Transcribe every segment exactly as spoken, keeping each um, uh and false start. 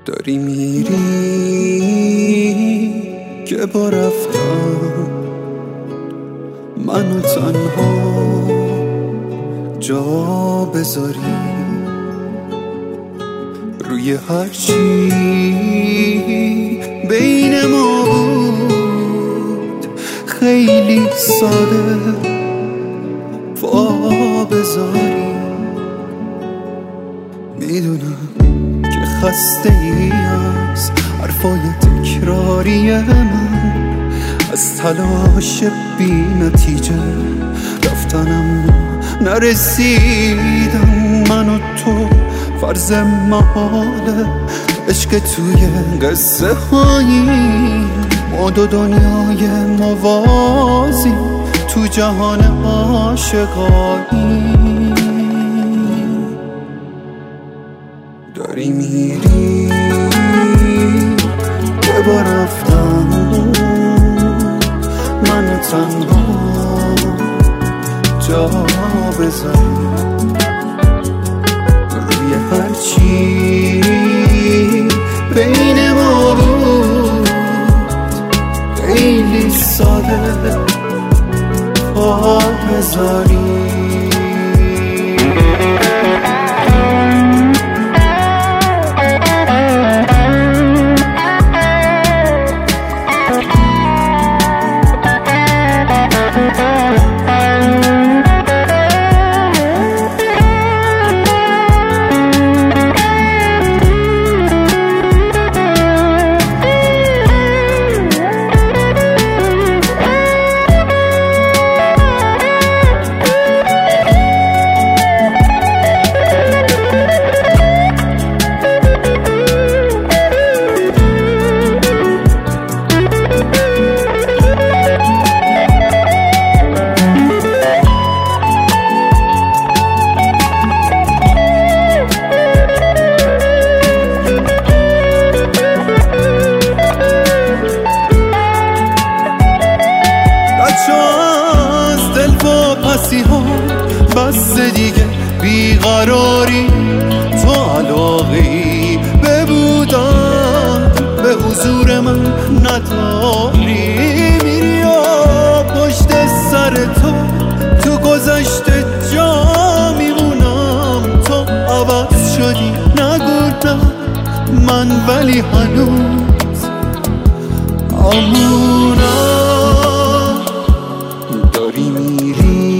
داری میری که با رفتن منو تنها جا بذاری، روی هرچی بین ما بود خیلی ساده وا بذاری. میدونم که خسته ای از حرفای تکراری من، از تلاش بی نتیجه رفتنم نرسیدم. من و تو فرض محاله عشق توی قصه هایی، ما دو دنیای موازی تو جهان عاشقایی. داری میری که با رفتن منو تنها جا بذاری، روی هرچی بین ما بود خیلی ساده پا بذاری. بس دیگه بیقراری، تو علاقه‌ای به بودن به حضور من نداری. میری و پشت سر تو تو گذشته جا میمونم. تو عوض شدی نگو نه من ولی هنوز امونم. داری میری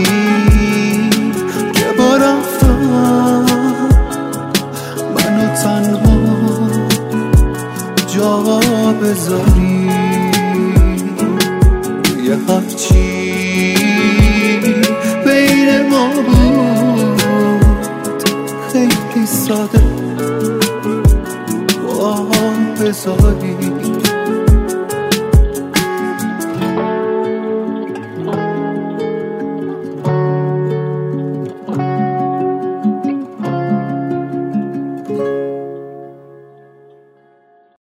تنها جا بذاری، روی هرچی بین ما بود خیلی ساده وا بذاری.